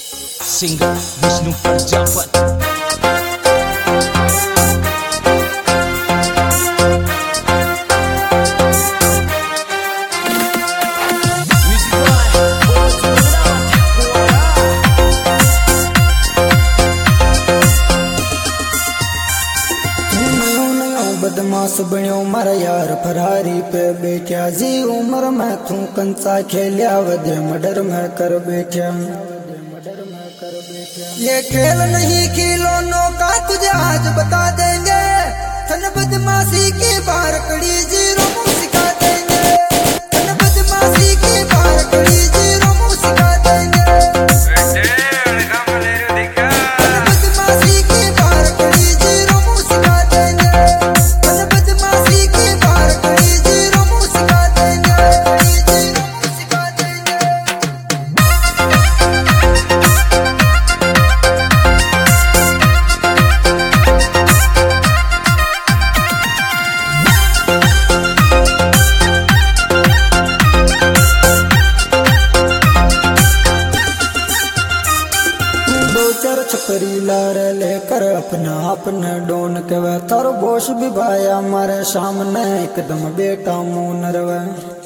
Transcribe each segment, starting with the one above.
Singer Vishnu Prajapati. बदमाश बण्यो मारा यार फरारी पे बैठा जी उम्र में तू कंचा खेलिया वधे मडर में कर बैठा। ये खेल नहीं खिलौनों का तुझे आज बता देंगे, थन बदमाशी की बार कड़ी जीरो सिखा देंगे, थन बदमाशी की बार कड़ी जीरो सिखा देंगे, थन बदमाशी की बार कड़ी जीरो सिखा देंगे, थन बदमाशी की बार कड़ी जीरो सिखा देंगे, जीरो सिखा देंगे। छपरी लार लेकर अपना अपने डोन के वे थारो बोश भी भाया मारे सामने एकदम बेटा मोनर वे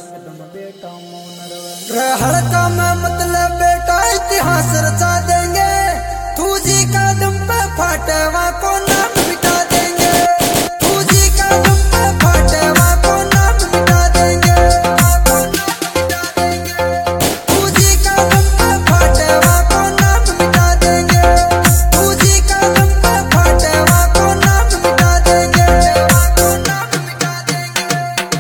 हड़का में मतलब बेटा इतिहास रचा देंगे, तू जी का दम पे फाटेवा को नाम मिटा देंगे, तू जी का दम पे फाटेवा को नाम मिटा देंगे, तू जी का दम पे फाटेवा को नाम मिटा देंगे, तू जी का दम पे फाटेवा को नाम मिटा देंगे, को नाम मिटा देंगे।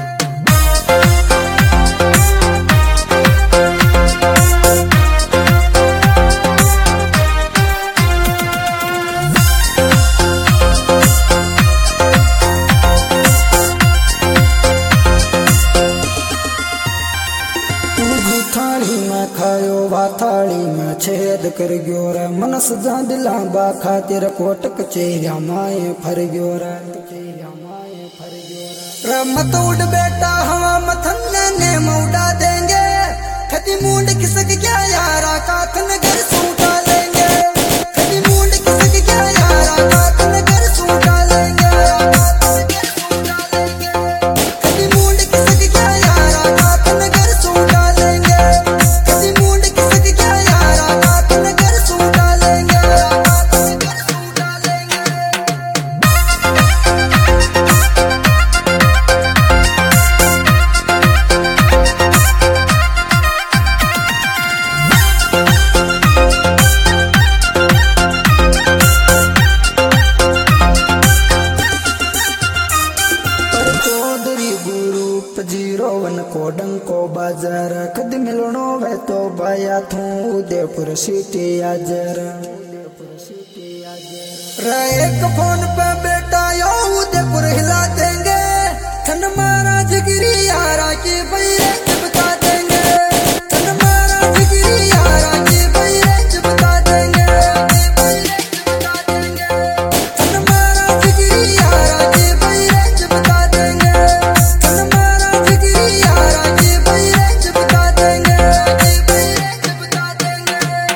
थाली में खायो वा थाली में छेद कर गयो रे, मनस जा दिला बा खातिर कोट कचेरिया माए फर गयो रे, मत उड़ बेटा हवा मथन ने उड़ा देंगे, खती मुंड खिसक गया यारा का थन घर सूटा लेंगे, खती मुंड खिसक गया यारा का थन घर सूटा लेंगे, खती मुंड खिसक गया यारा का थन घर सूटा लेंगे, खती मुंड खिसक गया यारा का थन घर सूटा लेंगे, घर सूटा लेंगे। चौधरी ग्रुप 01 को डंको बाजार खद मिलनो वे तो बाया थू उदयपुर सिटी आजर रे एक फोन पे बेटा यो उदयपुर हिला देंगे, थन महाराज गिरी यारा की बैरेंज बता देंगे, थन महाराज गिरी यारा की बैरेंज बता देंगे, थन महाराज गिरी यारा की बैरेंज बता देंगे, थन महाराज गिरी यारा की बैरेंज बता देंगे, बैरेंज बता देंगे।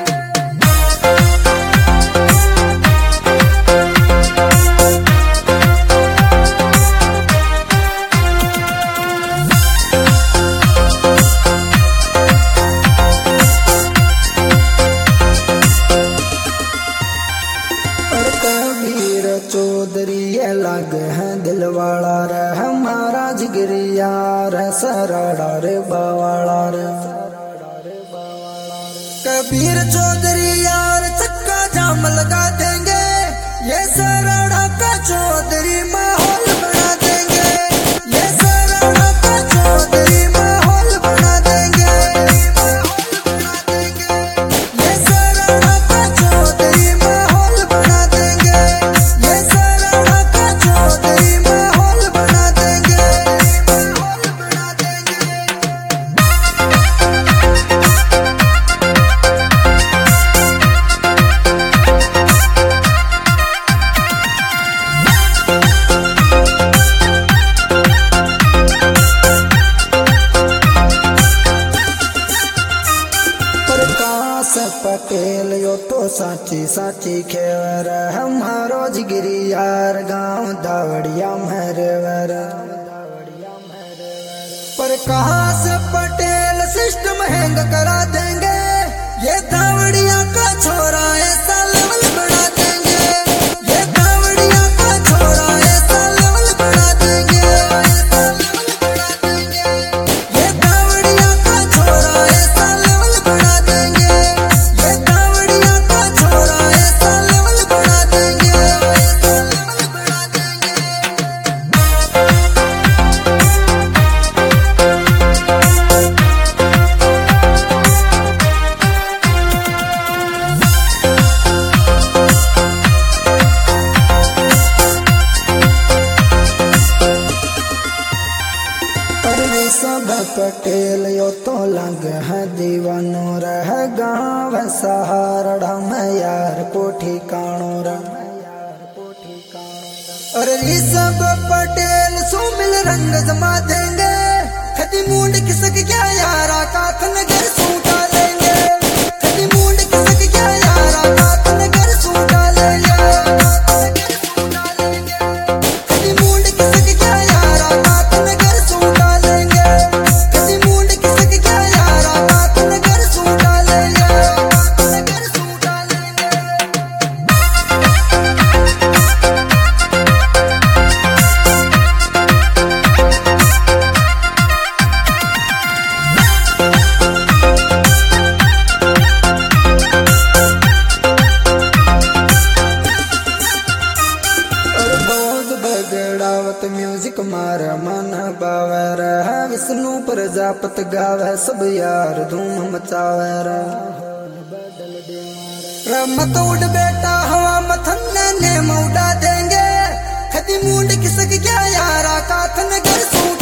कबीर चौधरी ये लाग है दिलवाड़ा रे, हमारा जिगरिया रे सराड़ा रे बावाड़ा रे, कबीर चौधरी यार चक्का जाम लगा देंगे, ये सराड़ा का चौधरी माहौल बना देंगे, ये सराड़ा का चौधरी माहौल बना देंगे, ये सराड़ा का चौधरी माहौल बना देंगे, ये सराड़ा का चौधरी माहौल बना देंगे, माहौल बना देंगे। से पटेल यो तो साची साची खेवर हमारो जिगरी यार गाँव दावड़िया मेहरवर पर कहाँ से पटेल सिस्टम हैंग करा देंगे ये दावड़िया का छोरा ऐसा लेवल बढ़ा देंगे ये दावड़िया का छोरा ऐसा लेवल बढ़ा देंगे ये दावड़िया का छोरा ऐसा लेवल बढ़ा देंगे ये दावड़िया का छोरा ऐसा लेवल बढ़ा देंगे सब पटेल यो तो लग है दीवानो रह गाँव सहारड़ा में यार को ठिकानो अरे सब पटेल सो मिल रंग जमा देंगे खती मूंड किसक क्या यारा काथन घर सूटा लेंगे खती मूंड किसक क्या यारा काथन घर सूटा लेंगे म्यूजिक मार मन बावर विष्णु प्रजापत गावे सब यार धूम मचावे मत उड़ बेटा हवा मथन ने मौडा देंगे खती मूंड किसक क्या यारा काथन घर